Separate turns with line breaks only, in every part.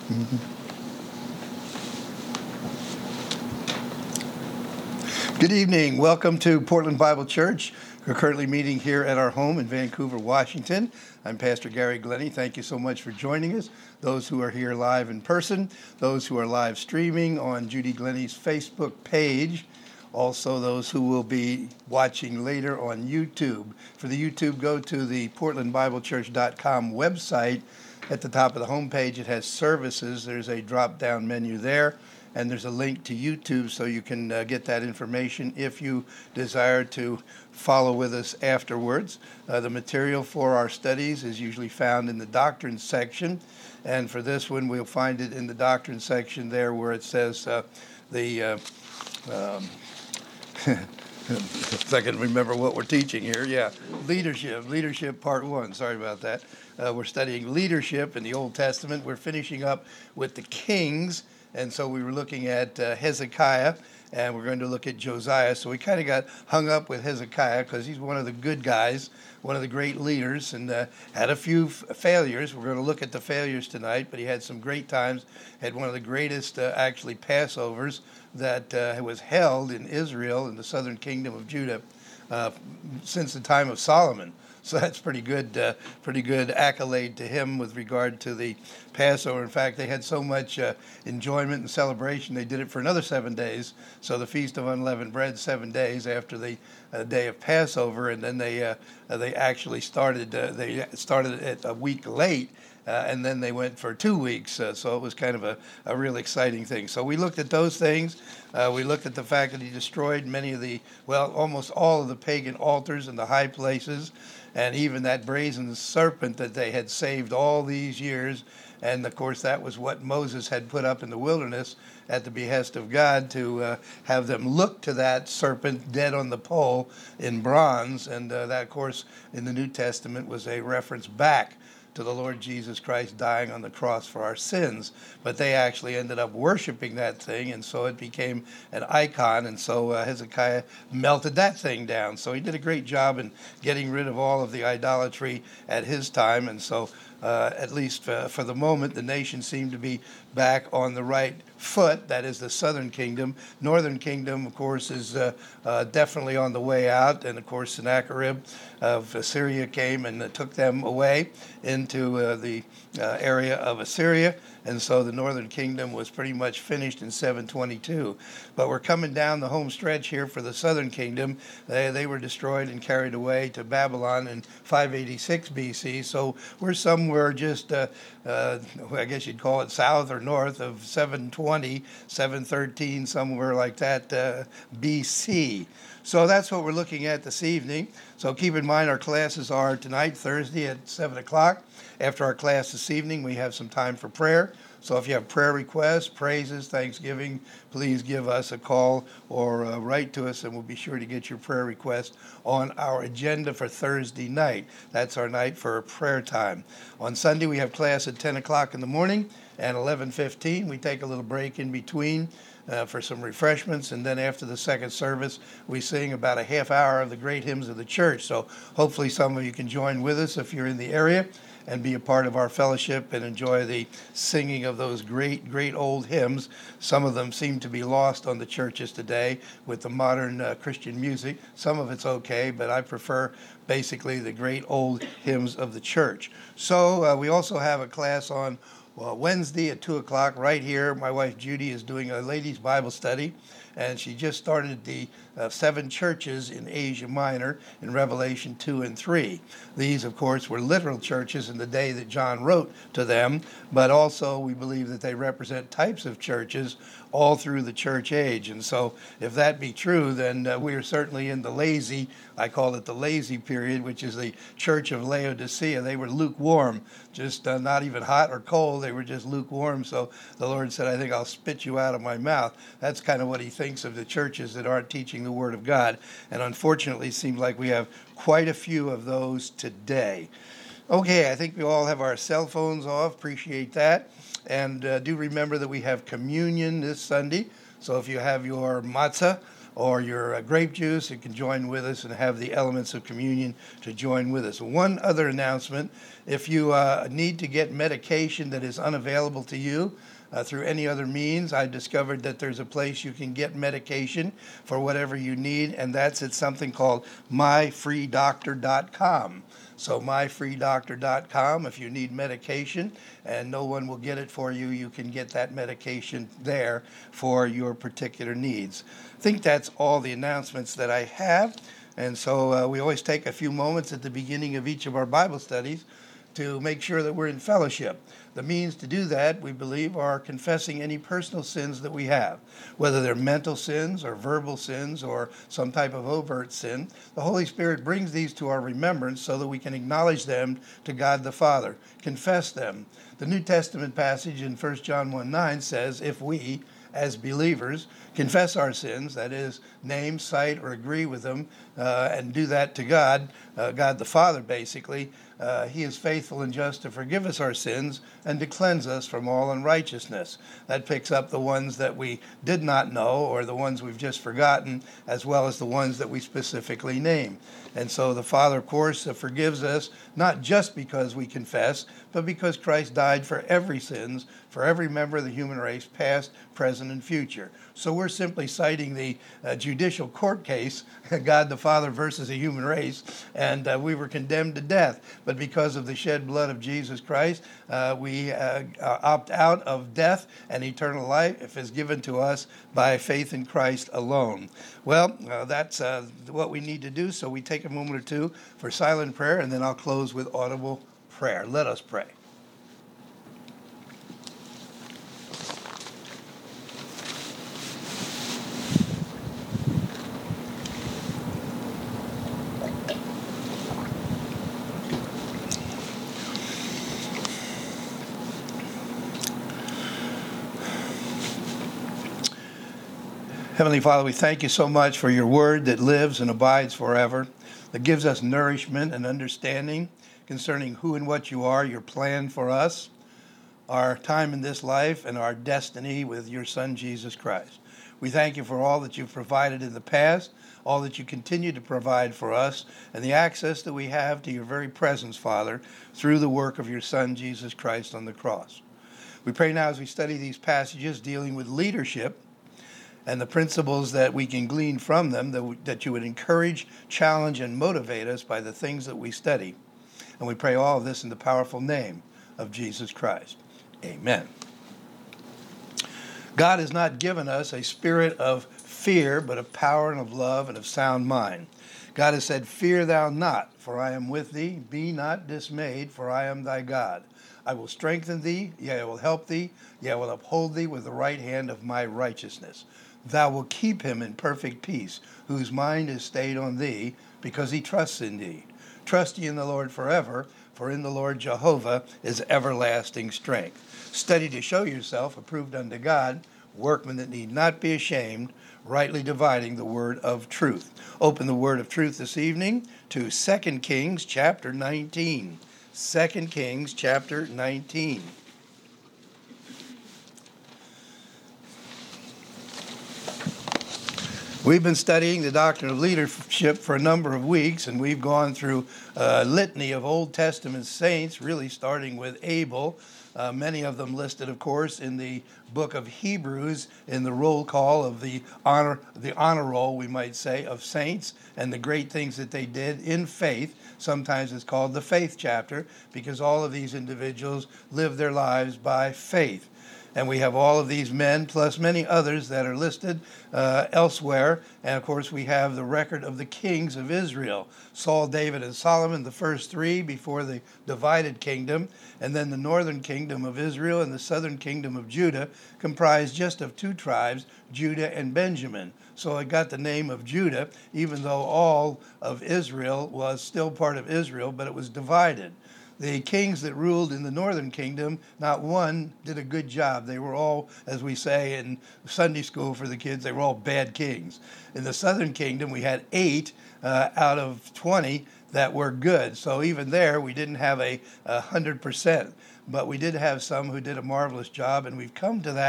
Good evening. Welcome to Portland Bible Church. We're currently meeting here at our home in Vancouver, Washington. I'm Pastor Gary Glennie. Thank you so much for joining us. Those who are here live in person, those who are live streaming on Judy Glennie's Facebook page, also those who will be watching later on YouTube. For the YouTube, go to the portlandbiblechurch.com website. At the top of the homepage, it has services. There's a drop-down menu there. And there's a link to YouTube so you can get that information if you desire to follow with us afterwards. The material for our studies is usually found in the doctrine section. And for this one, we'll find it in the doctrine section there where it says if I can remember what we're teaching here. Yeah, leadership part 1. Sorry about that. We're studying leadership in the Old Testament. We're finishing up with the kings. And so we were looking at Hezekiah, and we're going to look at Josiah. So we kind of got hung up with Hezekiah because he's one of the good guys, one of the great leaders, and had a few failures. We're going to look at the failures tonight, but he had some great times, had one of the greatest, actually, Passovers that was held in Israel, in the southern kingdom of Judah, since the time of Solomon. So that's pretty good accolade to him with regard to the Passover. In fact, they had so much enjoyment and celebration, they did it for another 7 days. So the Feast of Unleavened Bread, 7 days after the day of Passover, and then they actually started. They started it a week late. And then they went for 2 weeks, so it was kind of a real exciting thing. So we looked at those things. We looked at the fact that he destroyed almost all of the pagan altars and the high places, and even that brazen serpent that they had saved all these years. And, of course, that was what Moses had put up in the wilderness at the behest of God to have them look to that serpent dead on the pole in bronze. And that, of course, in the New Testament was a reference back to the Lord Jesus Christ dying on the cross for our sins. But they actually ended up worshiping that thing, and so it became an icon, and so Hezekiah melted that thing down. So he did a great job in getting rid of all of the idolatry at his time, and so at least for the moment, the nation seemed to be back on the right foot. That is the southern kingdom. Northern kingdom, of course, is definitely on the way out. And, of course, Sennacherib of Assyria came and took them away into the area of Assyria. And so the northern kingdom was pretty much finished in 722. But we're coming down the home stretch here for the southern kingdom. They were destroyed and carried away to Babylon in 586 BC. So we're somewhere just, I guess you'd call it south or north of 720, 713, somewhere like that, BC. So that's what we're looking at this evening. So keep in mind our classes are tonight, Thursday at 7 o'clock. After our class this evening, we have some time for prayer. So if you have prayer requests, praises, thanksgiving, please give us a call or write to us, and we'll be sure to get your prayer request on our agenda for Thursday night. That's our night for prayer time. On Sunday, we have class at 10 o'clock in the morning and 11:15. We take a little break in between for some refreshments, and then after the second service, we sing about a half hour of the great hymns of the church. So hopefully some of you can join with us if you're in the area and be a part of our fellowship and enjoy the singing of those great, great old hymns. Some of them seem to be lost on the churches today with the modern Christian music. Some of it's okay, but I prefer basically the great old hymns of the church. So we also have a class on Wednesday at 2 o'clock right here. My wife Judy is doing a ladies' Bible study, and she just started the 7 churches in Asia Minor in Revelation 2 and 3. These, of course, were literal churches in the day that John wrote to them, but also we believe that they represent types of churches all through the church age. And so if that be true, then we are certainly in the lazy, I call it the lazy period, which is the church of Laodicea. They were lukewarm, just not even hot or cold. They were just lukewarm. So the Lord said, I think I'll spit you out of my mouth. That's kind of what he thinks of the churches that aren't teaching the Word of God. And unfortunately, it seems like we have quite a few of those today. Okay, I think we all have our cell phones off. Appreciate that. And do remember that we have communion this Sunday. So if you have your matzah or your grape juice, you can join with us and have the elements of communion to join with us. One other announcement: if you need to get medication that is unavailable to you through any other means, I discovered that there's a place you can get medication for whatever you need, and that's at something called myfreedoctor.com. So myfreedoctor.com, if you need medication and no one will get it for you, you can get that medication there for your particular needs. I think that's all the announcements that I have. And so we always take a few moments at the beginning of each of our Bible studies to make sure that we're in fellowship. The means to do that, we believe, are confessing any personal sins that we have, whether they're mental sins or verbal sins or some type of overt sin. The Holy Spirit brings these to our remembrance so that we can acknowledge them to God the Father, confess them. The New Testament passage in 1 John 1:9 says, if we, as believers, confess our sins, that is, name, cite, or agree with them, and do that to God, God the Father basically, He is faithful and just to forgive us our sins and to cleanse us from all unrighteousness. That picks up the ones that we did not know or the ones we've just forgotten, as well as the ones that we specifically name. And so the Father, of course, forgives us, not just because we confess, but because Christ died for every sins, for every member of the human race, past, present, and future. So we're simply citing the judicial court case, God the Father versus the human race, and we were condemned to death. But because of the shed blood of Jesus Christ, we opt out of death, and eternal life is given to us by faith in Christ alone. Well, that's what we need to do, so we take a moment or two for silent prayer, and then I'll close with audible prayer. Let us pray. Heavenly Father, we thank you so much for your word that lives and abides forever, that gives us nourishment and understanding concerning who and what you are, your plan for us, our time in this life, and our destiny with your Son, Jesus Christ. We thank you for all that you've provided in the past, all that you continue to provide for us, and the access that we have to your very presence, Father, through the work of your Son, Jesus Christ, on the cross. We pray now as we study these passages dealing with leadership, and the principles that we can glean from them, that you would encourage, challenge, and motivate us by the things that we study. And we pray all of this in the powerful name of Jesus Christ. Amen. God has not given us a spirit of fear, but of power and of love and of sound mind. God has said, fear thou not, for I am with thee. Be not dismayed, for I am thy God. I will strengthen thee, yea, I will help thee, yea, I will uphold thee with the right hand of my righteousness. Thou wilt keep him in perfect peace, whose mind is stayed on thee, because he trusts in thee. Trust ye in the Lord forever, for in the Lord Jehovah is everlasting strength. Study to show yourself approved unto God, workmen that need not be ashamed, rightly dividing the word of truth. Open the word of truth this evening to 2 Kings chapter 19. 2 Kings chapter 19. We've been studying the doctrine of leadership for a number of weeks, and we've gone through a litany of Old Testament saints, really starting with Abel. Many of them listed, of course, in the book of Hebrews in the roll call of the honor roll, we might say, of saints and the great things that they did in faith. Sometimes it's called the faith chapter because all of these individuals lived their lives by faith. And we have all of these men plus many others that are listed elsewhere. And of course, we have the record of the kings of Israel. Saul, David, and Solomon, the first three before the divided kingdom. And then the northern kingdom of Israel and the southern kingdom of Judah comprised just of two tribes, Judah and Benjamin. So it got the name of Judah, even though all of Israel was still part of Israel, but it was divided. The kings that ruled in the northern kingdom, not one did a good job. They were all, as we say in Sunday school for the kids, they were all bad kings. In the southern kingdom, we had 8 out of 20 that were good. So even there, we didn't have 100%, but we did have some who did a marvelous job, and we've come to that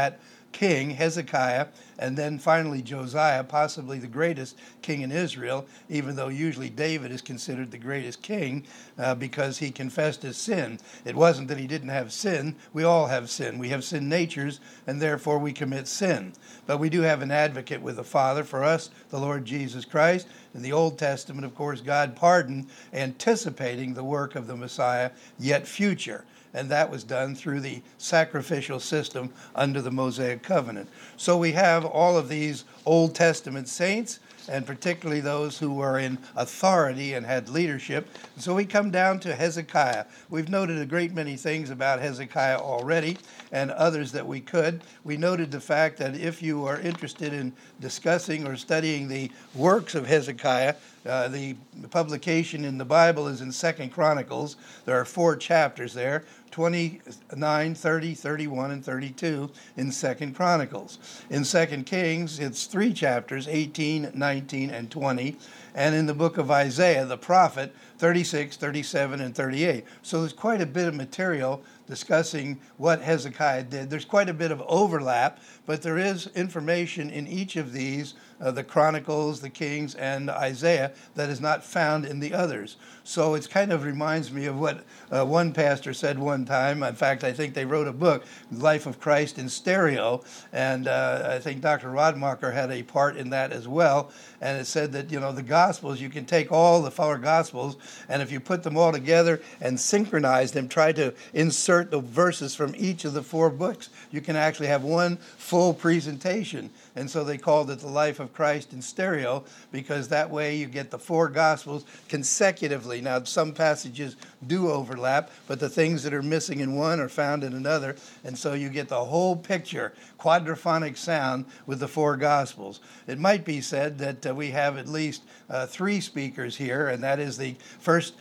king, Hezekiah, and then finally Josiah, possibly the greatest king in Israel, even though usually David is considered the greatest king because he confessed his sin. It wasn't that he didn't have sin. We all have sin. We have sin natures, and therefore we commit sin. But we do have an advocate with the Father for us, the Lord Jesus Christ. In the Old Testament, of course, God pardoned, anticipating the work of the Messiah, yet future. And that was done through the sacrificial system under the Mosaic covenant. So we have all of these Old Testament saints, and particularly those who were in authority and had leadership. So we come down to Hezekiah. We've noted a great many things about Hezekiah already, and others that we could. We noted the fact that if you are interested in discussing or studying the works of Hezekiah, the publication in the Bible is in 2 Chronicles. There are 4 chapters there, 29, 30, 31, and 32 in 2 Chronicles. In 2 Kings, it's 3 chapters, 18, 19, and 20. And in the book of Isaiah, the prophet, 36, 37, and 38. So there's quite a bit of material discussing what Hezekiah did. There's quite a bit of overlap, but there is information in each of these, the Chronicles, the Kings, and Isaiah, that is not found in the others. So it kind of reminds me of what one pastor said one time. In fact, I think they wrote a book, Life of Christ in Stereo, and I think Dr. Rodmacher had a part in that as well. And it said that, the Gospels, you can take all the 4 Gospels, and if you put them all together and synchronize them, try to insert the verses from each of the 4 books, you can actually have one full presentation. And so they called it the Life of Christ in Stereo, because that way you get the 4 Gospels consecutively. Now, some passages do overlap, but the things that are missing in one are found in another. And so you get the whole picture, quadraphonic sound with the 4 Gospels. It might be said that we have at least 3 speakers here, and that is the first,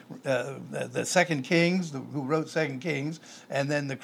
the 2 Kings, who wrote 2 Kings, and then the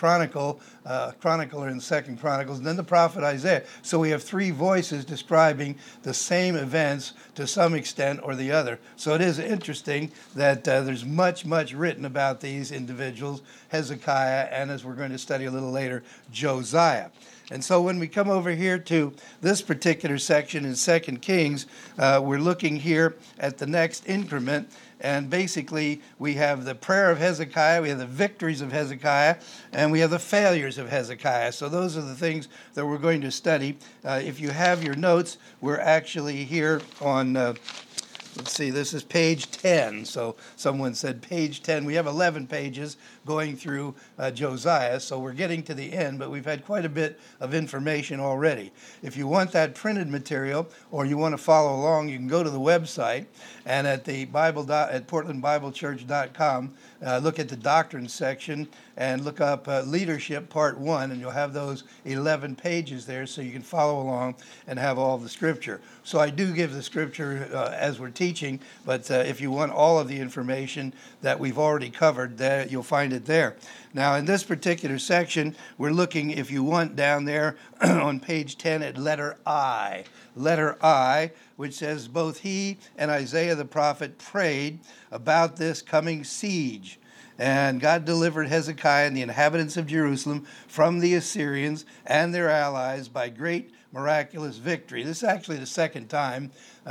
chronicler in 2 Chronicles, and then the prophet Isaiah. So we have 3 voices describing the same events to some extent or the other. So it is interesting that there's much written about these individuals, Hezekiah, and as we're going to study a little later, Josiah. And so when we come over here to this particular section in 2 Kings, we're looking here at the next increment. And basically, we have the prayer of Hezekiah, we have the victories of Hezekiah, and we have the failures of Hezekiah. So those are the things that we're going to study. If you have your notes, we're actually here on, let's see, this is page 10. So someone said page 10. We have 11 pages going through Josiah, so we're getting to the end, but we've had quite a bit of information already. If you want that printed material or you want to follow along, you can go to the website and at the at portlandbiblechurch.com, look at the doctrine section and look up Leadership Part 1, and you'll have those 11 pages there so you can follow along and have all the scripture. So I do give the scripture as we're teaching, but if you want all of the information that we've already covered, there you'll find it there. Now, in this particular section, we're looking, if you want, down there on page 10 at letter I. Letter I, which says, both he and Isaiah the prophet prayed about this coming siege. And God delivered Hezekiah and the inhabitants of Jerusalem from the Assyrians and their allies by great miraculous victory. This is actually the second time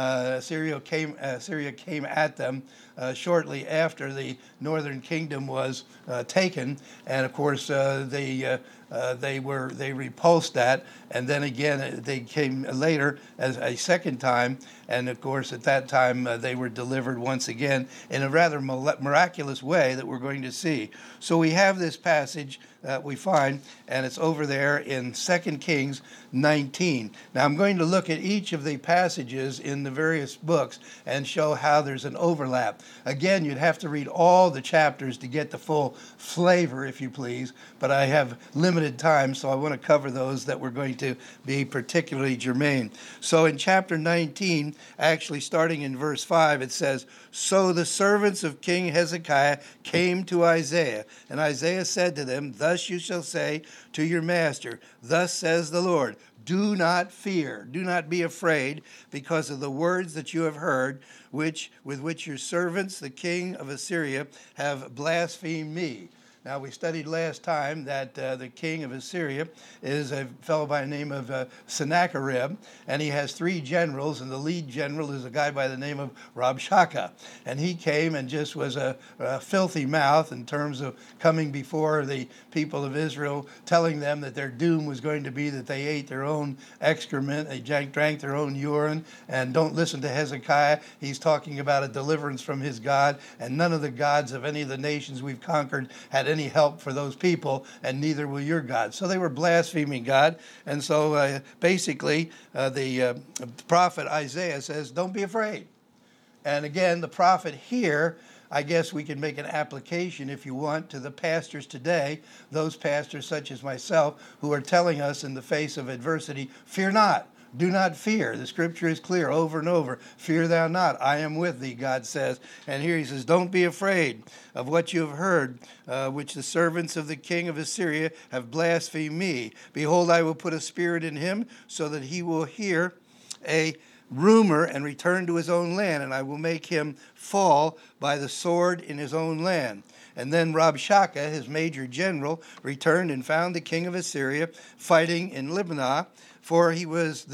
Syria came at them shortly after the northern kingdom was taken, and of course they repulsed that, and then again they came later as a second time, and of course at that time they were delivered once again in a rather miraculous way that we're going to see. So we have this passage that we find, and it's over there in 2 Kings 19. Now I'm going to look at each of the passages in the various books and show how there's an overlap. Again, you'd have to read all the chapters to get the full flavor, if you please, but I have limited time, so I want to cover those that were going to be particularly germane. So in chapter 19, actually starting in verse 5, it says, "So the servants of King Hezekiah came to Isaiah, and Isaiah said to them, Thus you shall say to your master, Thus says the Lord, do not fear, do not be afraid, because of the words that you have heard, with which your servants, the king of Assyria, have blasphemed me." Now, we studied last time that the king of Assyria is a fellow by the name of Sennacherib, and he has 3 generals, and the lead general is a guy by the name of Rabshakeh. And he came and just was a filthy mouth in terms of coming before the people of Israel, telling them that their doom was going to be that they ate their own excrement, they drank their own urine, and don't listen to Hezekiah. He's talking about a deliverance from his God, and none of the gods of any of the nations we've conquered had any help for those people, and neither will your God. So they were blaspheming God. And so basically the prophet Isaiah says, don't be afraid. And again, the prophet here, I guess we can make an application, if you want, to the pastors today, those pastors such as myself, who are telling us in the face of adversity, fear not. Do not fear. The scripture is clear over and over. Fear thou not. I am with thee, God says. And here he says, don't be afraid of what you have heard, which the servants of the king of Assyria have blasphemed me. Behold, I will put a spirit in him so that he will hear a rumor and return to his own land, and I will make him fall by the sword in his own land. And then Rabshakeh, his major general, returned and found the king of Assyria fighting in Libnah, for he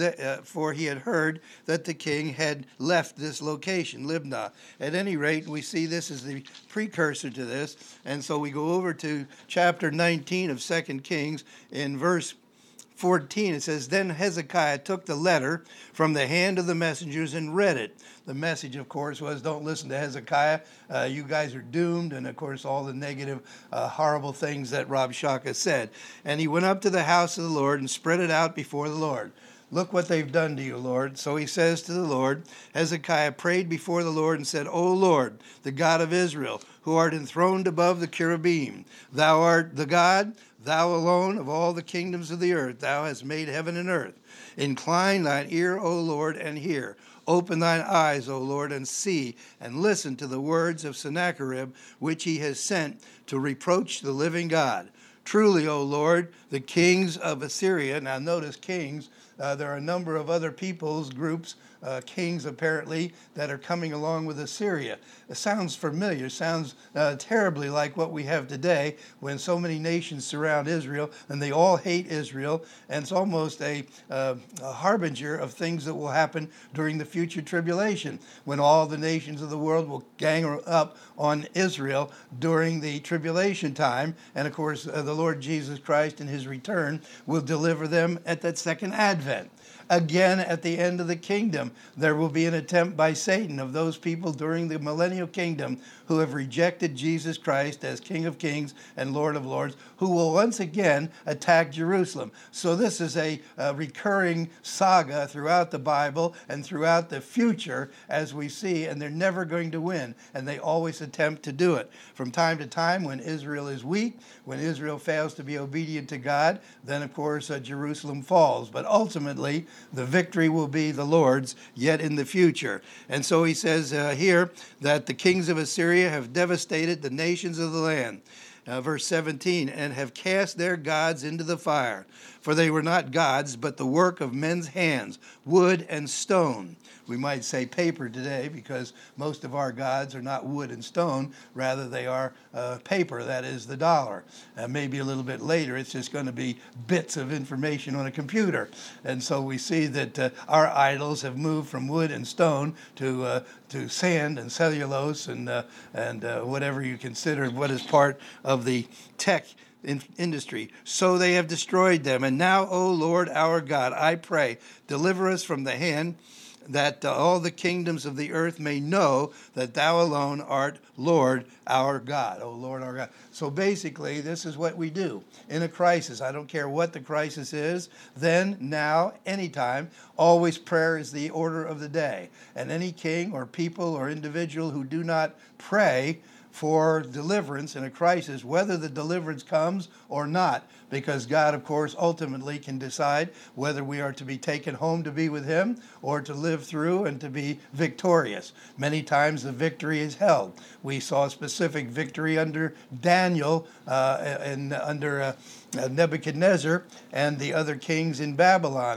had heard that the king had left this location, Libnah. At any rate, we see this as the precursor to this, and so we go over to chapter 19 of 2 Kings in verse 14. It says, then Hezekiah took the letter from the hand of the messengers and read it. The message, of course, was don't listen to Hezekiah. You guys are doomed. And, of course, all the negative, horrible things that Rabshakeh said. And he went up to the house of the Lord and spread it out before the Lord. Look what they've done to you, Lord. So he says to the Lord, Hezekiah prayed before the Lord and said, O Lord, the God of Israel, who art enthroned above the cherubim, thou art the God, thou alone of all the kingdoms of the earth. Thou hast made heaven and earth. Incline thine ear, O Lord, and hear. Open thine eyes, O Lord, and see, and listen to the words of Sennacherib, which he has sent to reproach the living God. Truly, O Lord, the kings of Assyria, now notice kings, there are a number of other peoples, groups, kings apparently, that are coming along with Assyria. It sounds familiar, sounds terribly like what we have today when so many nations surround Israel and they all hate Israel, and it's almost a harbinger of things that will happen during the future tribulation when all the nations of the world will gang up on Israel during the tribulation time, and of course the Lord Jesus Christ in his return will deliver them at that second advent. Again, at the end of the kingdom, there will be an attempt by Satan of those people during the millennial kingdom who have rejected Jesus Christ as King of Kings and Lord of Lords, who will once again attack Jerusalem. So this is a recurring saga throughout the Bible and throughout the future, as we see, and they're never going to win, and they always attempt to do it. From time to time, when Israel is weak, when Israel fails to be obedient to God, then of course Jerusalem falls. But ultimately, the victory will be the Lord's yet in the future. And so he says here that the kings of Assyria have devastated the nations of the land. Verse 17, and have cast their gods into the fire. For they were not gods, but the work of men's hands, wood and stone. We might say paper today, because most of our gods are not wood and stone. Rather, they are paper, that is the dollar. Maybe a little bit later, it's just going to be bits of information on a computer. And so we see that our idols have moved from wood and stone to sand and cellulose and whatever you consider what is part of the tech industry. So they have destroyed them. And now, O Lord our God, I pray, deliver us from the hand, that all the kingdoms of the earth may know that thou alone art Lord our God. O Lord our God. So basically, this is what we do in a crisis. I don't care what the crisis is, then, now, anytime, always prayer is the order of the day. And any king or people or individual who do not pray for deliverance in a crisis, whether the deliverance comes or not, because God, of course, ultimately can decide whether we are to be taken home to be with him or to live through and to be victorious. Many times the victory is held. We saw a specific victory under Daniel and under Nebuchadnezzar and the other kings in Babylon.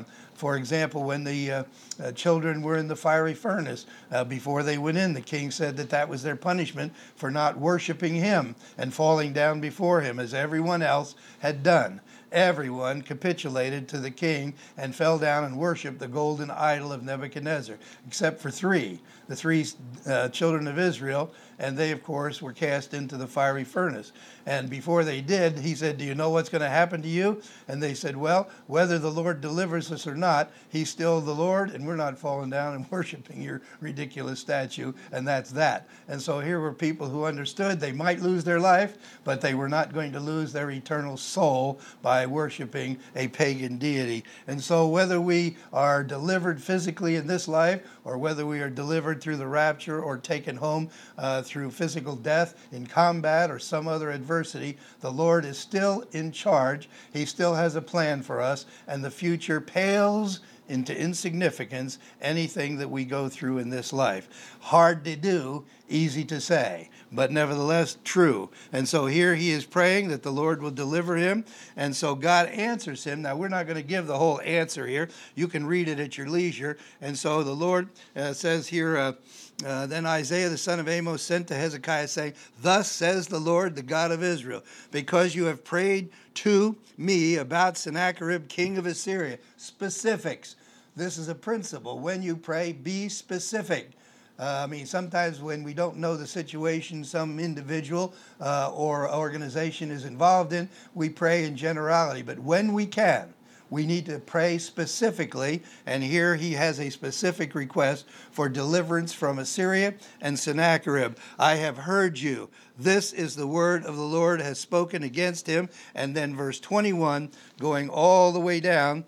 For example, when the children were in the fiery furnace, before they went in, the king said that that was their punishment for not worshiping him and falling down before him as everyone else had done. Everyone capitulated to the king and fell down and worshiped the golden idol of Nebuchadnezzar, except for the three children of Israel, and they, of course, were cast into the fiery furnace. And before they did, he said, do you know what's going to happen to you? And they said, well, whether the Lord delivers us or not, he's still the Lord, and we're not falling down and worshiping your ridiculous statue, and that's that. And so here were people who understood they might lose their life, but they were not going to lose their eternal soul by worshiping a pagan deity. And so whether we are delivered physically in this life, or whether we are delivered through the rapture or taken home through physical death in combat or some other adversity, the Lord is still in charge. He still has a plan for us, and the future pales into insignificance anything that we go through in this life. Hard to do, easy to say, but nevertheless true. And so here he is praying that the Lord will deliver him, and so God answers him. Now, we're not going to give the whole answer here. You can read it at your leisure. And so the Lord says here, then Isaiah the son of Amos sent to Hezekiah, saying, thus says the Lord, the God of Israel, because you have prayed to me about Sennacherib, king of Assyria. Specifics. This is a principle. When you pray, be specific. Sometimes when we don't know the situation some individual or organization is involved in, we pray in generality. But when we can, we need to pray specifically, and here he has a specific request for deliverance from Assyria and Sennacherib. I have heard you. This is the word of the Lord has spoken against him. And then verse 21, going all the way down,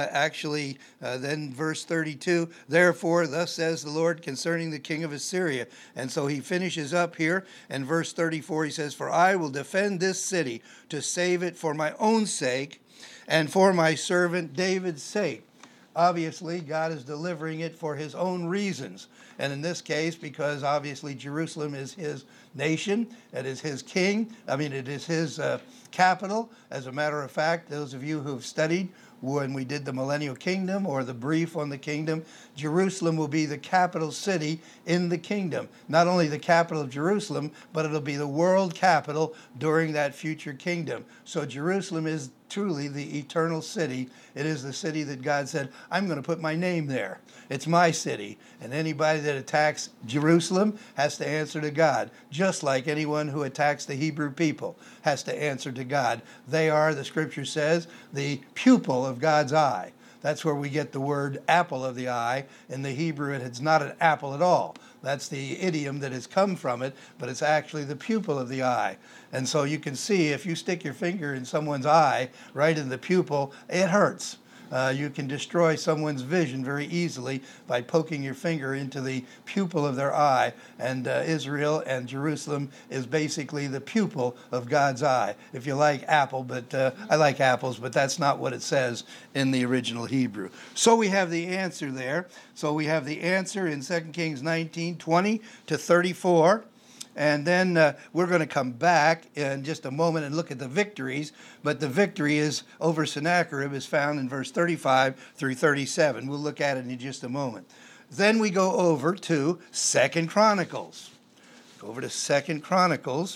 then verse 32, therefore, thus says the Lord concerning the king of Assyria. And so he finishes up here, and verse 34, he says, for I will defend this city to save it for my own sake, and for my servant David's sake. Obviously, God is delivering it for his own reasons. And in this case, because obviously Jerusalem is his nation, it is his it is his capital. As a matter of fact, those of you who have studied when we did the Millennial Kingdom or the brief on the kingdom, Jerusalem will be the capital city in the kingdom. Not only the capital of Jerusalem, but it'll be the world capital during that future kingdom. So Jerusalem is truly the eternal city. It is the city that God said, I'm going to put my name there. It's my city. And anybody that attacks Jerusalem has to answer to God, just like anyone who attacks the Hebrew people has to answer to God. They are, the scripture says, the pupil of God's eye. That's where we get the word apple of the eye. In the Hebrew, it's not an apple at all. That's the idiom that has come from it, but it's actually the pupil of the eye. And so you can see if you stick your finger in someone's eye, right in the pupil, it hurts. You can destroy someone's vision very easily by poking your finger into the pupil of their eye. And Israel and Jerusalem is basically the pupil of God's eye. If you like apple, but I like apples, but that's not what it says in the original Hebrew. So we have the answer there. So we have the answer in 2 Kings 19, 20 to 34. And then we're going to come back in just a moment and look at the victories. But the victory is over Sennacherib is found in verse 35 through 37. We'll look at it in just a moment. Then we go over to 2 Chronicles. Go over to 2 Chronicles.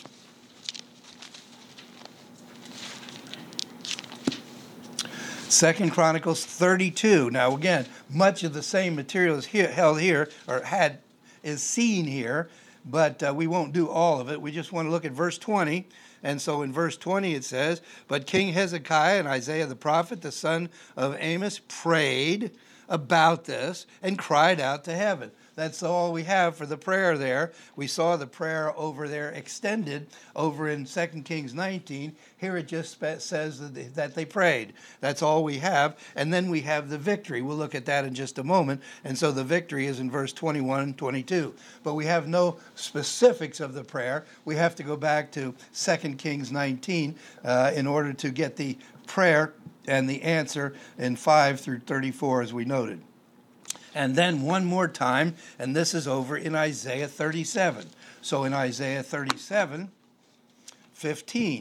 Second Chronicles 32. Now again, much of the same material is held here, or is seen here. But we won't do all of it. We just want to look at verse 20. And so in verse 20 it says, but King Hezekiah and Isaiah the prophet, the son of Amos, prayed about this and cried out to heaven. That's all we have for the prayer there. We saw the prayer over there extended over in 2 Kings 19. Here it just says that they prayed. That's all we have. And then we have the victory. We'll look at that in just a moment. And so the victory is in verse 21 and 22. But we have no specifics of the prayer. We have to go back to 2 Kings 19 in order to get the prayer and the answer in 5 through 34 as we noted. And then one more time, and this is over in Isaiah 37. So in Isaiah 37, 15,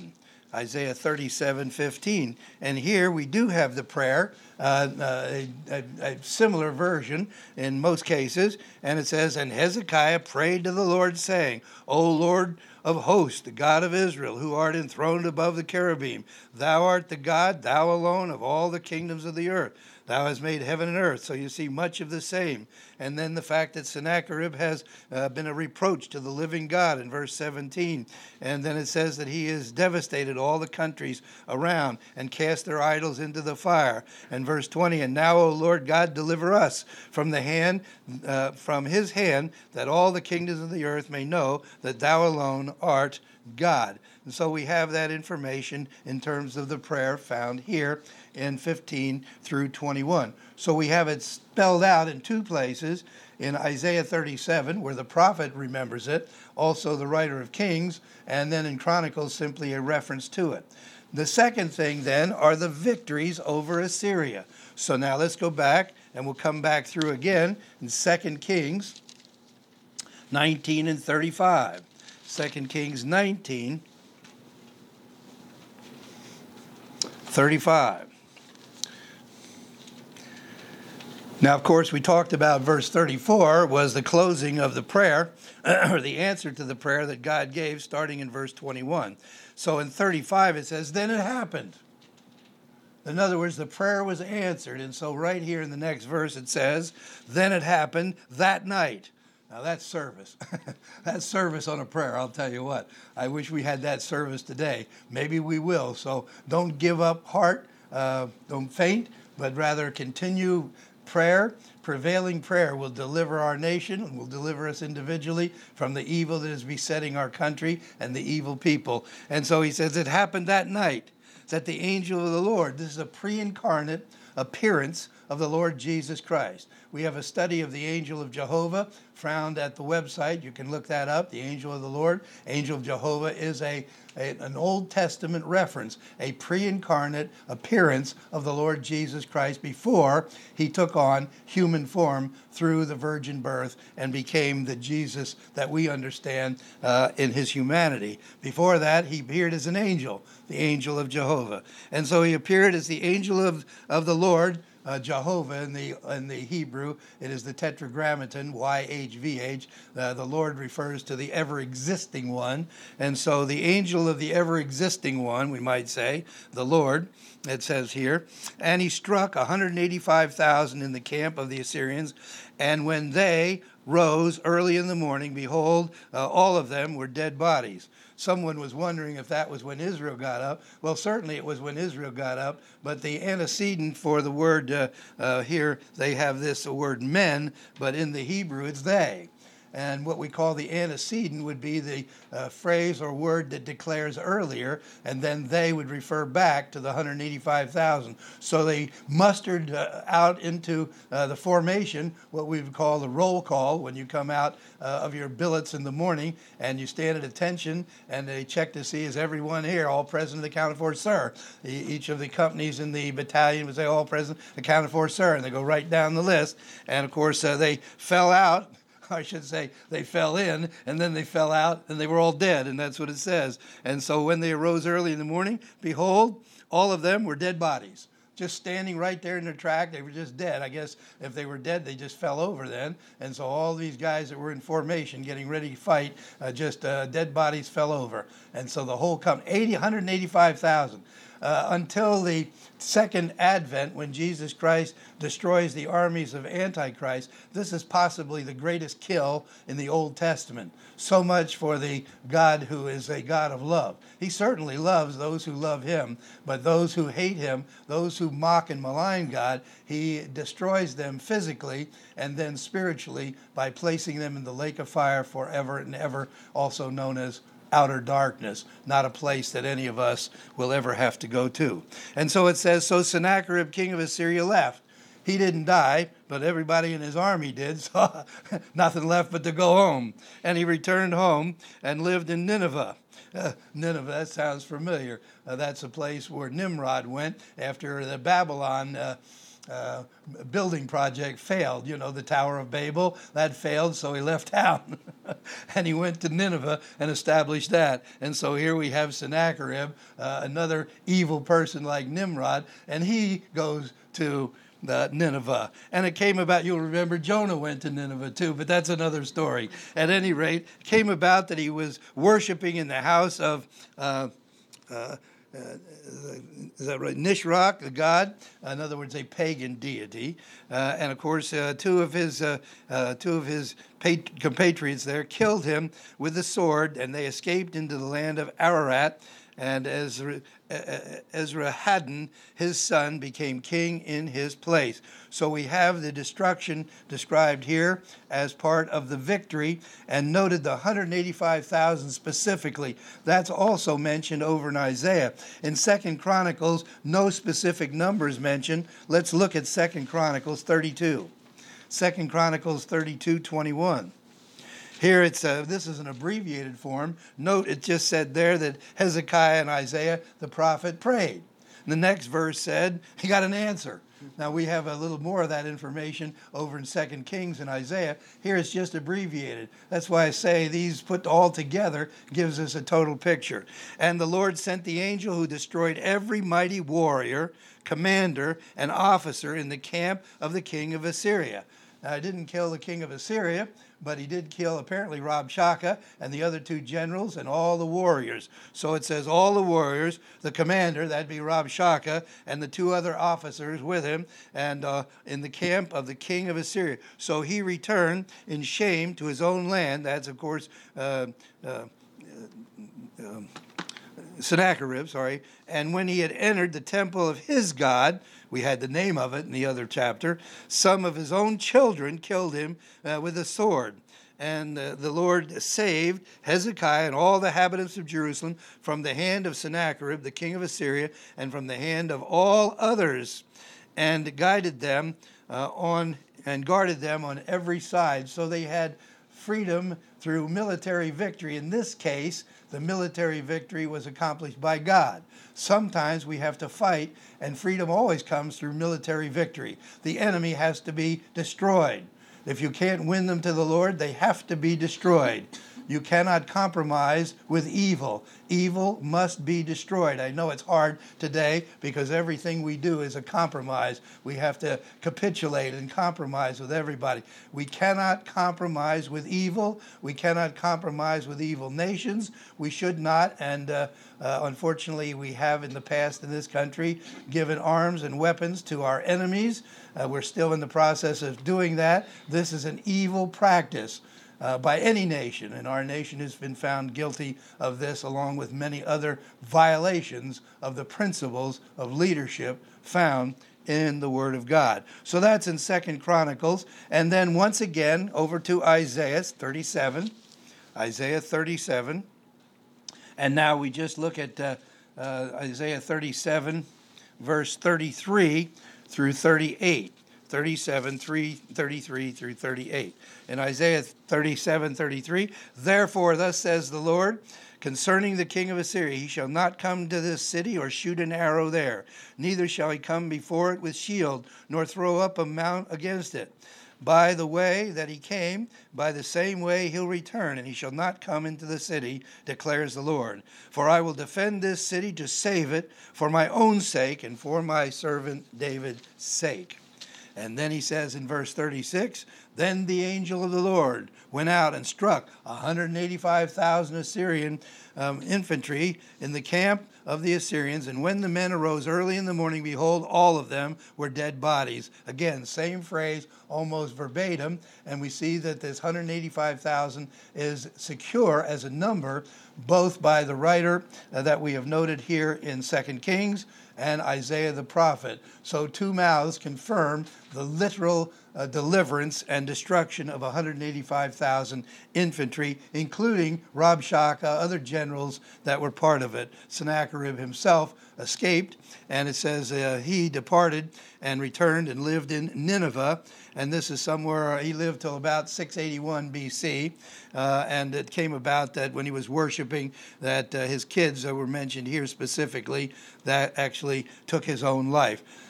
Isaiah 37:15. And here we do have the prayer, a similar version in most cases. And it says, "And Hezekiah prayed to the Lord, saying, O Lord of hosts, the God of Israel, who art enthroned above the cherubim, thou art the God, thou alone, of all the kingdoms of the earth. Thou hast made heaven and earth." So you see much of the same. And then the fact that Sennacherib has been a reproach to the living God in verse 17. And then it says that he has devastated all the countries around and cast their idols into the fire. And verse 20, "And now, O Lord God, deliver us from the hand, from his hand, that all the kingdoms of the earth may know that thou alone art God." And so we have that information in terms of the prayer found here in 15 through 21. So we have it spelled out in two places, in Isaiah 37, where the prophet remembers it, also the writer of Kings, and then in Chronicles, simply a reference to it. The second thing then are the victories over Assyria. So now let's go back, and we'll come back through again in 2 Kings 19 and 35. 2 Kings 19, 35. Now, of course, we talked about verse 34 was the closing of the prayer, or the answer to the prayer that God gave, starting in verse 21. So in 35 it says, "Then it happened." In other words, the prayer was answered. And so right here in the next verse it says, "Then it happened that night." Now that's service. That's service on a prayer, I'll tell you what. I wish we had that service today. Maybe we will. So don't give up heart, don't faint, but rather continue prayer. Prevailing prayer will deliver our nation and will deliver us individually from the evil that is besetting our country and the evil people. And so he says, it happened that night that the angel of the Lord, this is a pre-incarnate appearance of the Lord Jesus Christ. We have a study of the angel of Jehovah found at the website. You can look that up, the angel of the Lord. Angel of Jehovah is an Old Testament reference, a pre-incarnate appearance of the Lord Jesus Christ before he took on human form through the virgin birth and became the Jesus that we understand in his humanity. Before that, he appeared as an angel, the angel of Jehovah. And so he appeared as the angel of the Lord, Jehovah in the Hebrew. It is the tetragrammaton, YHVH. The Lord refers to the ever-existing one. And so the angel of the ever-existing one, we might say, the Lord, it says here, "And he struck 185,000 in the camp of the Assyrians, and when they rose early in the morning, behold, all of them were dead bodies." Someone was wondering if that was when Israel got up. Well, certainly it was when Israel got up, but the antecedent for the word here, they have this word men, but in the Hebrew it's they. And what we call the antecedent would be the phrase or word that declares earlier, and then they would refer back to the 185,000. So they mustered out into the formation, what we would call the roll call, when you come out of your billets in the morning and you stand at attention and they check to see, is everyone here, all present, accounted for, sir. Each of the companies in the battalion would say, all present, accounted for, sir, and they go right down the list. And of course, they fell out. I should say they fell in, and then they fell out, and they were all dead, and that's what it says. And so when they arose early in the morning, behold, all of them were dead bodies, just standing right there in their track. They were just dead. I guess if they were dead, they just fell over then. And so all these guys that were in formation, getting ready to fight, dead bodies fell over. And so the whole 185,000. Until the second advent, when Jesus Christ destroys the armies of Antichrist, this is possibly the greatest kill in the Old Testament. So much for the God who is a God of love. He certainly loves those who love him, but those who hate him, those who mock and malign God, he destroys them physically and then spiritually by placing them in the lake of fire forever and ever, also known as outer darkness, not a place that any of us will ever have to go to. And so it says, so Sennacherib, king of Assyria, left. He didn't die, but everybody in his army did, so nothing left but to go home. And he returned home and lived in Nineveh. Nineveh, that sounds familiar. That's a place where Nimrod went after the Babylon uh, building project failed. You know, the Tower of Babel, that failed, so he left town. And he went to Nineveh and established that. And so here we have Sennacherib, another evil person like Nimrod, and he goes to Nineveh. And it came about, you'll remember Jonah went to Nineveh too, but that's another story. At any rate, it came about that he was worshiping in the house of is that right? Nisroch, the god, in other words, a pagan deity, and of course, two of his compatriots there killed him with the sword, and they escaped into the land of Ararat. And Esarhaddon, his son, became king in his place. So we have the destruction described here as part of the victory, and noted the 185,000 specifically. That's also mentioned over in Isaiah. In 2 Chronicles, no specific numbers mentioned. Let's look at 2 Chronicles 32. 2 Chronicles 32:21. Here this is an abbreviated form. Note it just said there that Hezekiah and Isaiah the prophet prayed. The next verse said he got an answer. Now we have a little more of that information over in 2 Kings and Isaiah. Here it's just abbreviated. That's why I say these put all together gives us a total picture. And the Lord sent the angel who destroyed every mighty warrior, commander, and officer in the camp of the king of Assyria. Now, I didn't kill the king of Assyria, but he did kill apparently Rabshakeh and the other two generals and all the warriors. So it says all the warriors, the commander, that'd be Rabshakeh, and the two other officers with him, and in the camp of the king of Assyria. So he returned in shame to his own land. That's, of course, Sennacherib, and when he had entered the temple of his God, we had the name of it in the other chapter, some of his own children killed him with a sword. And the Lord saved Hezekiah and all the inhabitants of Jerusalem from the hand of Sennacherib, the king of Assyria, and from the hand of all others, and guarded them on every side. So they had freedom through military victory. In this case, the military victory was accomplished by God. Sometimes we have to fight, and freedom always comes through military victory. The enemy has to be destroyed. If you can't win them to the Lord, they have to be destroyed. You cannot compromise with evil. Evil must be destroyed. I know it's hard today because everything we do is a compromise. We have to capitulate and compromise with everybody. We cannot compromise with evil. We cannot compromise with evil nations. We should not. And unfortunately, we have in the past in this country given arms and weapons to our enemies. We're still in the process of doing that. This is an evil practice. By any nation, and our nation has been found guilty of this, along with many other violations of the principles of leadership found in the Word of God. So that's in 2 Chronicles. And then once again, over to Isaiah 37. Isaiah 37. And now we just look at Isaiah 37, verse 33 through 38. 33 through 38. In Isaiah 37:33, therefore thus says the Lord, concerning the king of Assyria, he shall not come to this city or shoot an arrow there, neither shall he come before it with shield, nor throw up a mount against it. By the way that he came, by the same way he'll return, and he shall not come into the city, declares the Lord. For I will defend this city to save it for my own sake and for my servant David's sake. And then he says in verse 36, then the angel of the Lord went out and struck 185,000 Assyrian infantry in the camp of the Assyrians. And when the men arose early in the morning, behold, all of them were dead bodies. Again, same phrase, almost verbatim. And we see that this 185,000 is secure as a number, both by the writer that we have noted here in 2 Kings and Isaiah the prophet. So two mouths confirm the literal deliverance and destruction of 185,000 infantry, including Rabshakeh, other generals that were part of it. Sennacherib himself escaped, and it says he departed and returned and lived in Nineveh. And this is somewhere, he lived till about 681 BC. And it came about that when he was worshiping, that his kids that were mentioned here specifically, that actually took his own life.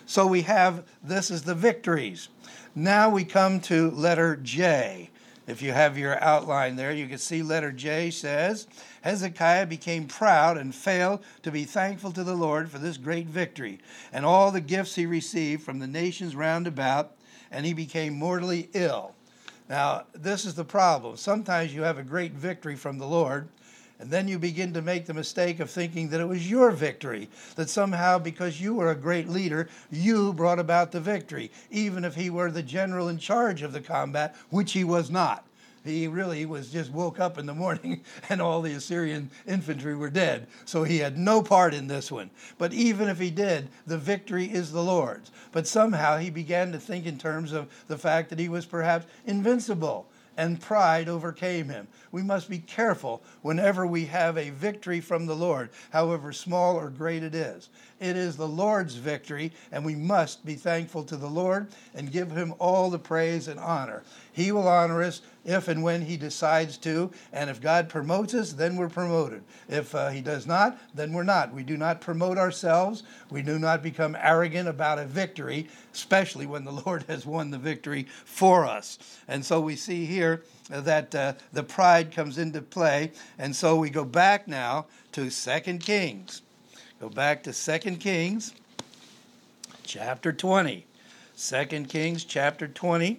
So we have, this is the victories. Now we come to letter J. If you have your outline there, you can see letter J says, Hezekiah became proud and failed to be thankful to the Lord for this great victory and all the gifts he received from the nations round about, and he became mortally ill. Now, this is the problem. Sometimes you have a great victory from the Lord, and then you begin to make the mistake of thinking that it was your victory, that somehow because you were a great leader, you brought about the victory, even if he were the general in charge of the combat, which he was not. He really was just woke up in the morning and all the Assyrian infantry were dead. So he had no part in this one. But even if he did, the victory is the Lord's. But somehow he began to think in terms of the fact that he was perhaps invincible, and pride overcame him. We must be careful whenever we have a victory from the Lord, however small or great it is. It is the Lord's victory, and we must be thankful to the Lord and give him all the praise and honor. He will honor us if and when he decides to, and if God promotes us, then we're promoted. If he does not, then we're not. We do not promote ourselves. We do not become arrogant about a victory, especially when the Lord has won the victory for us. And so we see here that the pride comes into play, and so we go back now to 2 Kings. Go back to 2 Kings, chapter 20. 2 Kings, chapter 20.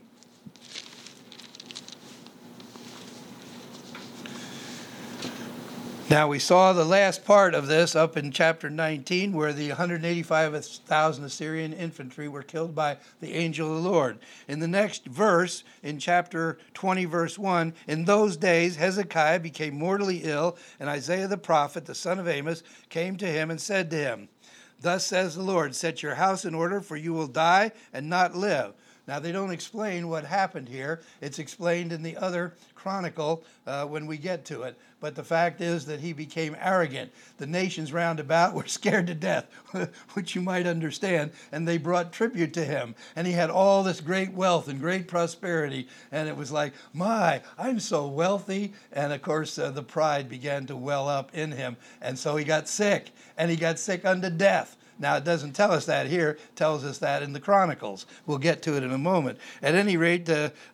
Now, we saw the last part of this up in chapter 19, where the 185,000 Assyrian infantry were killed by the angel of the Lord. In the next verse, in chapter 20, verse 1, in those days Hezekiah became mortally ill, and Isaiah the prophet, the son of Amos, came to him and said to him, Thus says the Lord, set your house in order, for you will die and not live. Now, they don't explain what happened here. It's explained in the other chronicle when we get to it. But the fact is that he became arrogant. The nations round about were scared to death, which you might understand, and they brought tribute to him. And he had all this great wealth and great prosperity, and it was like, my, I'm so wealthy. And of course, the pride began to well up in him, and so he got sick, and he got sick unto death. Now, it doesn't tell us that here. It tells us that in the Chronicles. We'll get to it in a moment. At any rate,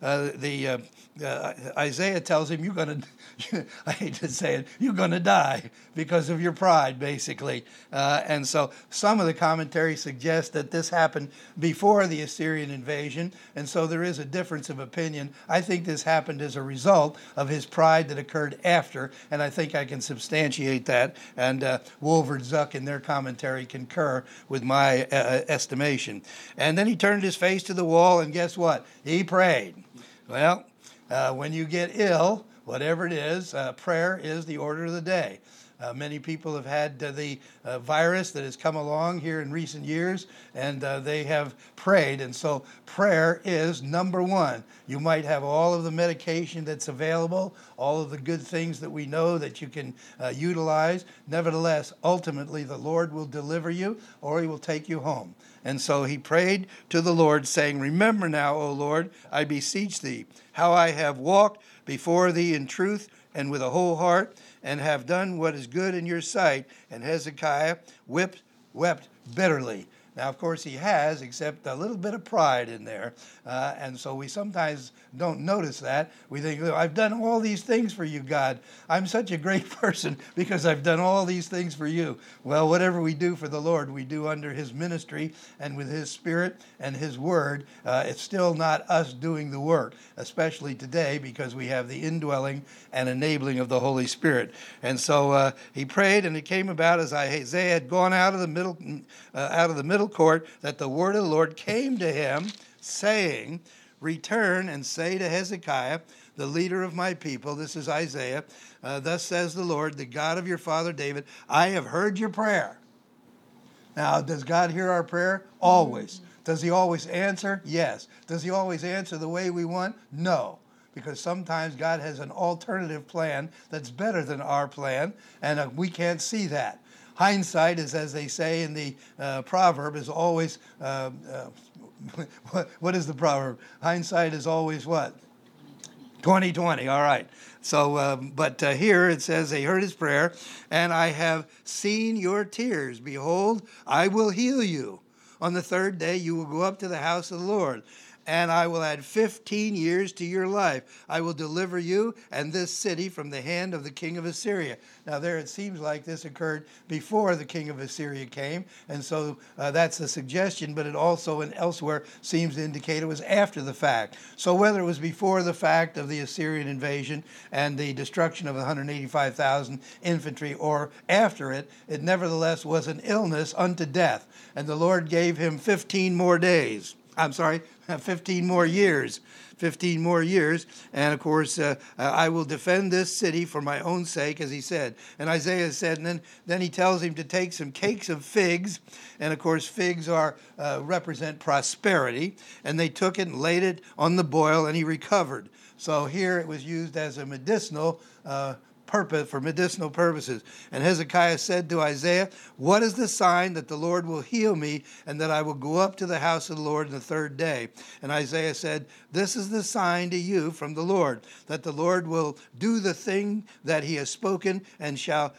Isaiah tells him, you're going to, I hate to say it, you're going to die because of your pride, basically. And so some of the commentaries suggest that this happened before the Assyrian invasion, and so there is a difference of opinion. I think this happened as a result of his pride that occurred after, and I think I can substantiate that, and Wolford Zuck in their commentary concur with my estimation. And then he turned his face to the wall, and guess what? He prayed. Well, when you get ill, whatever it is, prayer is the order of the day. Many people have had the virus that has come along here in recent years, and they have prayed. And so prayer is number one. You might have all of the medication that's available, all of the good things that we know that you can utilize. Nevertheless, ultimately, the Lord will deliver you, or he will take you home. And so he prayed to the Lord, saying, Remember now, O Lord, I beseech thee, how I have walked before thee in truth and with a whole heart, and have done what is good in your sight. And Hezekiah wept bitterly. Now, of course, he has, except a little bit of pride in there. And so we sometimes don't notice that. We think, I've done all these things for you, God. I'm such a great person because I've done all these things for you. Well, whatever we do for the Lord, we do under his ministry and with his spirit and his word. It's still not us doing the work, especially today because we have the indwelling and enabling of the Holy Spirit. And so he prayed, and it came about as Isaiah had gone out of the middle court, that the word of the Lord came to him, saying, Return and say to Hezekiah, the leader of my people, this is Isaiah, thus says the Lord, the God of your father David, I have heard your prayer. Now, does God hear our prayer? Always. Does he always answer? Yes. Does he always answer the way we want? No. Because sometimes God has an alternative plan that's better than our plan, and we can't see that. Hindsight is, as they say in the proverb, is always, what is the proverb? Hindsight is always what? 20/20, all right. So, but here it says, they heard his prayer, and I have seen your tears. Behold, I will heal you. on the third day you will go up to the house of the Lord. And I will add 15 years to your life. I will deliver you and this city from the hand of the king of Assyria. Now there it seems like this occurred before the king of Assyria came. And so that's a suggestion, but it also and elsewhere seems to indicate it was after the fact. So whether it was before the fact of the Assyrian invasion and the destruction of 185,000 infantry or after it, it nevertheless was an illness unto death. And the Lord gave him 15 more days. 15 more years. 15 more years. And of course, I will defend this city for my own sake, as he said. And Isaiah said, and then he tells him to take some cakes of figs. And of course, figs represent prosperity. And they took it and laid it on the boil, and he recovered. So here it was used as a medicinal purpose, for medicinal purposes. And Hezekiah said to Isaiah, what is the sign that the Lord will heal me and that I will go up to the house of the Lord on the third day? And Isaiah said, this is the sign to you from the Lord, that the Lord will do the thing that he has spoken, and shall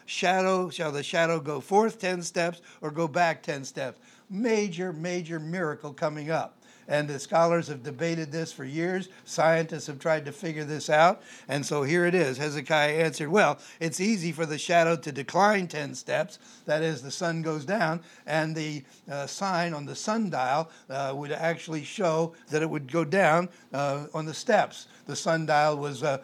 the shadow go forth 10 steps or go back 10 steps. Major miracle coming up. And the scholars have debated this for years. Scientists have tried to figure this out. And so here it is. Hezekiah answered, well, it's easy for the shadow to decline 10 steps. That is, the sun goes down, and the sign on the sundial would actually show that it would go down on the steps. The sundial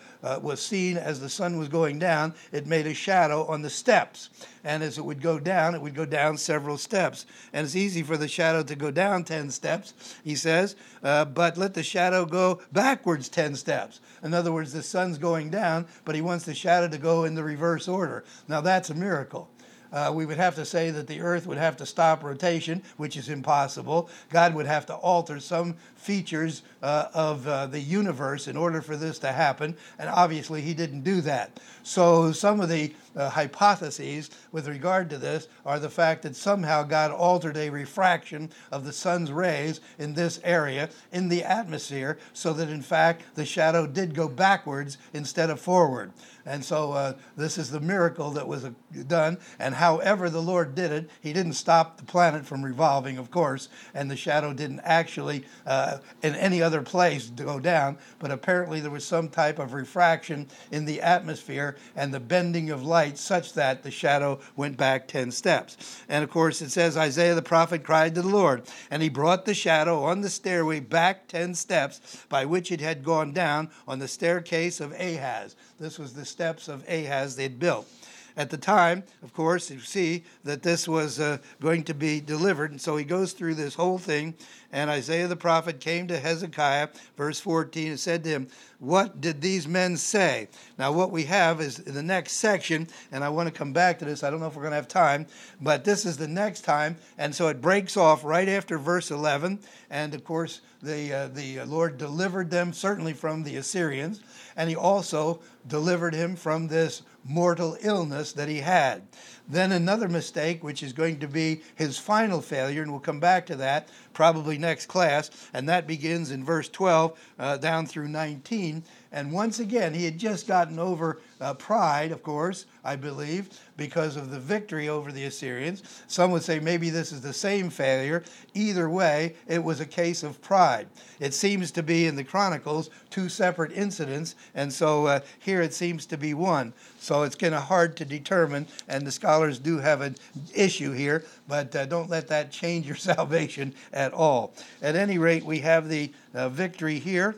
was seen as the sun was going down. It made a shadow on the steps. And as it would go down several steps. And it's easy for the shadow to go down 10 steps, he says, but let the shadow go backwards 10 steps. In other words, the sun's going down, but he wants the shadow to go in the reverse order. Now that's a miracle. We would have to say that the earth would have to stop rotation, which is impossible. God would have to alter some features of the universe in order for this to happen, and obviously he didn't do that. So some of the hypotheses with regard to this are the fact that somehow God altered a refraction of the sun's rays in this area in the atmosphere, so that in fact the shadow did go backwards instead of forward. And so this is the miracle that was done. And however the Lord did it, he didn't stop the planet from revolving, of course, and the shadow didn't actually in any other place go down, but apparently there was some type of refraction in the atmosphere and the bending of light such that the shadow went back 10 steps. And of course it says, Isaiah the prophet cried to the Lord, and he brought the shadow on the stairway back 10 steps by which it had gone down on the staircase of Ahaz. This was the steps of Ahaz they'd built. At the time, of course, you see that this was going to be delivered. And so he goes through this whole thing. And Isaiah the prophet came to Hezekiah, verse 14, and said to him, what did these men say? Now, what we have is in the next section, and I want to come back to this. I don't know if we're going to have time, but this is the next time. And so it breaks off right after verse 11. And, of course, the Lord delivered them certainly from the Assyrians, and he also delivered him from this mortal illness that he had. Then another mistake, which is going to be his final failure, and we'll come back to that probably next class, and that begins in verse 12 down through 19. And once again, he had just gotten over pride, of course, I believe, because of the victory over the Assyrians. Some would say maybe this is the same failure. Either way, it was a case of pride. It seems to be in the Chronicles two separate incidents, and so here it seems to be one. So it's kind of hard to determine, and the scholars do have an issue here, but don't let that change your salvation at all. At any rate, we have the victory here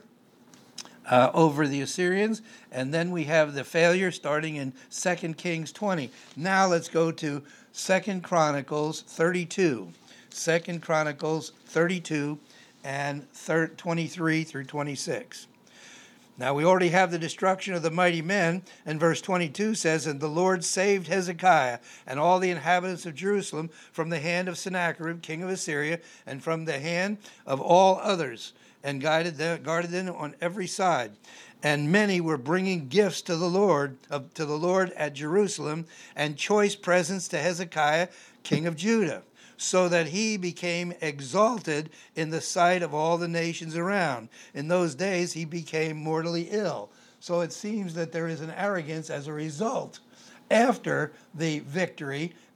over the Assyrians, and then we have the failure starting in 2 Kings 20. Now let's go to 2 Chronicles 32. 2 Chronicles 32 and 23 through 26. Now we already have the destruction of the mighty men, and verse 22 says, and the Lord saved Hezekiah and all the inhabitants of Jerusalem from the hand of Sennacherib, king of Assyria, and from the hand of all others, and guarded them on every side. And many were bringing gifts to the Lord at Jerusalem, and choice presents to Hezekiah, king of Judah, so that he became exalted in the sight of all the nations around. In those days he became mortally ill. So it seems that there is an arrogance as a result after the victory,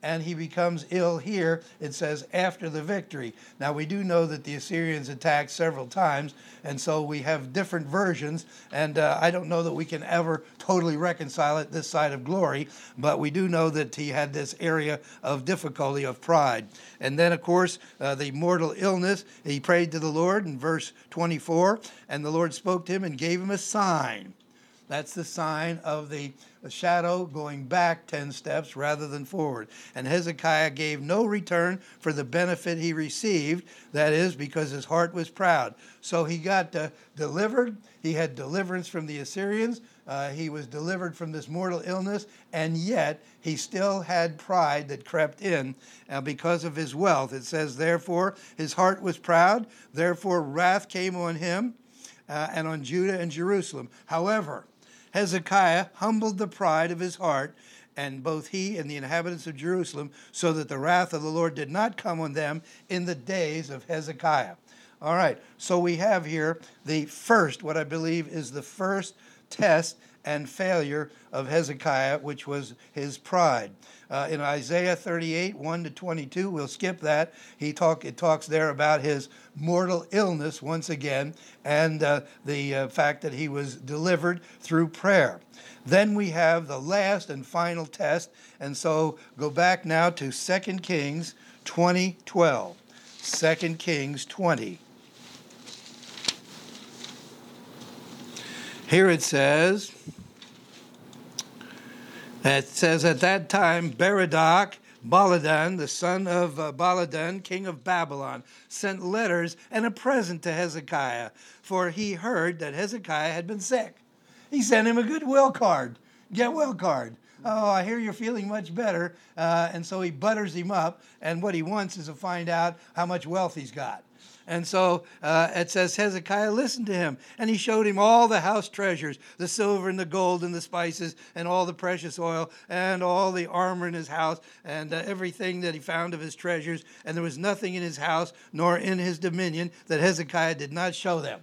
and he becomes ill here. It says after the victory. Now we do know that the Assyrians attacked several times, and so we have different versions, and I don't know that we can ever totally reconcile it this side of glory, but we do know that he had this area of difficulty of pride. And then, of course, the mortal illness, he prayed to the Lord in verse 24, and the Lord spoke to him and gave him a sign. That's the sign of the shadow going back 10 steps rather than forward. And Hezekiah gave no return for the benefit he received, that is, because his heart was proud. So he got delivered. He had deliverance from the Assyrians. He was delivered from this mortal illness, and yet he still had pride that crept in because of his wealth. It says, therefore, his heart was proud. Therefore, wrath came on him and on Judah and Jerusalem. However, Hezekiah humbled the pride of his heart, and both he and the inhabitants of Jerusalem, so that the wrath of the Lord did not come on them in the days of Hezekiah. All right, so we have here the first, what I believe is the first test and failure of Hezekiah, which was his pride. In Isaiah 38, 1-22, we'll skip that. It talks there about his mortal illness once again, and the fact that he was delivered through prayer. Then we have the last and final test, and so go back now to 2 Kings 20:12. 2 Kings 20. Here it says, at that time, Baradak, Baladan, the son of Baladan, king of Babylon, sent letters and a present to Hezekiah, for he heard that Hezekiah had been sick. He sent him a goodwill card, get well card. Oh, I hear you're feeling much better. And so he butters him up, and what he wants is to find out how much wealth he's got. And so it says Hezekiah listened to him, and he showed him all the house treasures, the silver and the gold and the spices and all the precious oil and all the armor in his house and everything that he found of his treasures. And there was nothing in his house nor in his dominion that Hezekiah did not show them.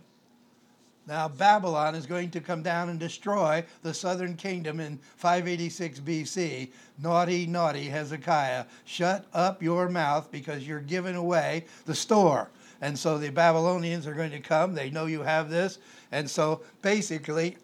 Now, Babylon is going to come down and destroy the southern kingdom in 586 BC. Naughty, naughty Hezekiah, shut up your mouth because you're giving away the store. And so the Babylonians are going to come. They know you have this. And so basically,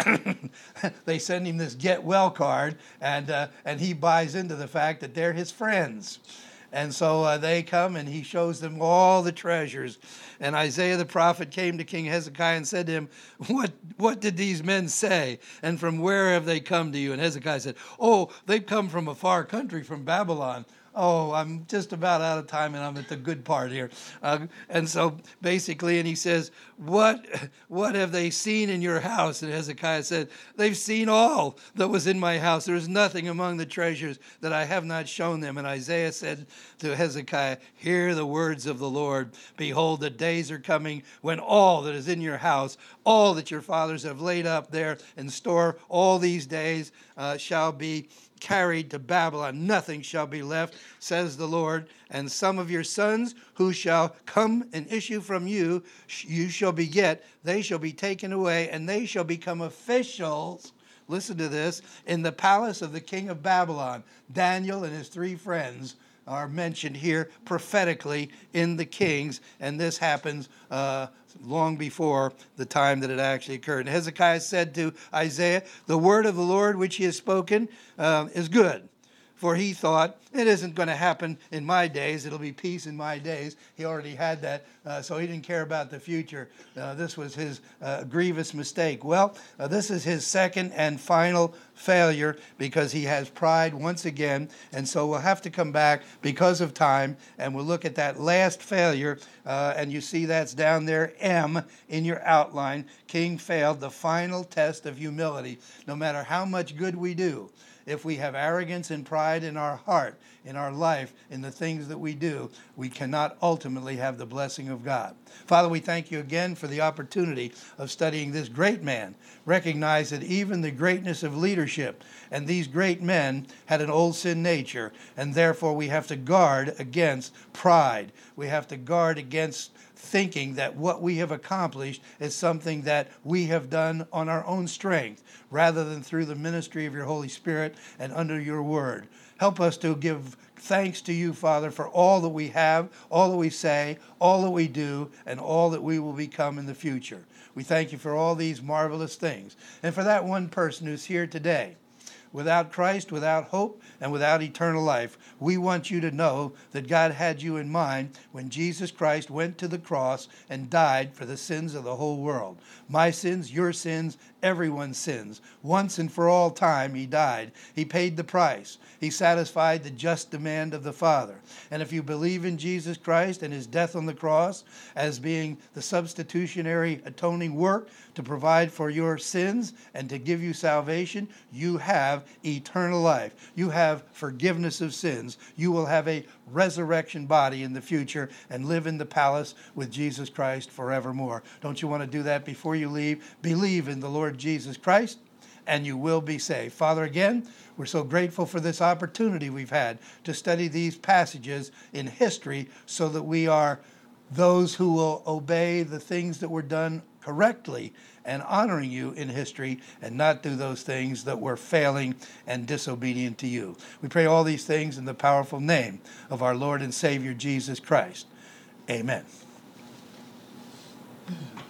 they send him this get well card, and he buys into the fact that they're his friends. And so they come, and he shows them all the treasures. And Isaiah the prophet came to King Hezekiah and said to him, What did these men say? And from where have they come to you? And Hezekiah said, Oh, they've come from a far country, from Babylon. Oh, I'm just about out of time, and I'm at the good part here. And so basically, and he says, what have they seen in your house? And Hezekiah said, they've seen all that was in my house. There is nothing among the treasures that I have not shown them. And Isaiah said to Hezekiah, hear the words of the Lord. Behold, the days are coming when all that is in your house, all that your fathers have laid up there in store, all these days shall be carried to Babylon. Nothing shall be left, says the Lord. And some of your sons who shall come and issue from you, you shall beget. They shall be taken away, and they shall become officials. Listen to this. In the palace of the king of Babylon, Daniel and his 3 friends are mentioned here prophetically in the Kings, and this happens long before the time that it actually occurred. And Hezekiah said to Isaiah, the word of the Lord which he has spoken is good. For he thought, it isn't going to happen in my days. It'll be peace in my days. He already had that, so he didn't care about the future. This was his grievous mistake. Well, this is his second and final failure because he has pride once again. And so we'll have to come back because of time, and we'll look at that last failure. And you see that's down there, M, in your outline. King failed, the final test of humility. No matter how much good we do, if we have arrogance and pride in our heart, in our life, in the things that we do, we cannot ultimately have the blessing of God. Father, we thank you again for the opportunity of studying this great man. Recognize that even the greatness of leadership and these great men had an old sin nature, and therefore we have to guard against pride. We have to guard against thinking that what we have accomplished is something that we have done on our own strength, rather than through the ministry of your Holy Spirit and under your word. Help us to give thanks to you, Father, for all that we have, all that we say, all that we do, and all that we will become in the future. We thank you for all these marvelous things. And for that one person who's here today, without Christ, without hope, and without eternal life, we want you to know that God had you in mind when Jesus Christ went to the cross and died for the sins of the whole world. My sins, your sins, everyone's sins. Once and for all time, he died. He paid the price. He satisfied the just demand of the Father. And if you believe in Jesus Christ and his death on the cross as being the substitutionary atoning work to provide for your sins and to give you salvation, you have eternal life. You have forgiveness of sins. You will have a resurrection body in the future and live in the palace with Jesus Christ forevermore. Don't you want to do that before you leave? Believe in the Lord Jesus Christ, and you will be saved. Father, again, we're so grateful for this opportunity we've had to study these passages in history so that we are those who will obey the things that were done correctly and honoring you in history, and not do those things that were failing and disobedient to you. We pray all these things in the powerful name of our Lord and Savior Jesus Christ. Amen.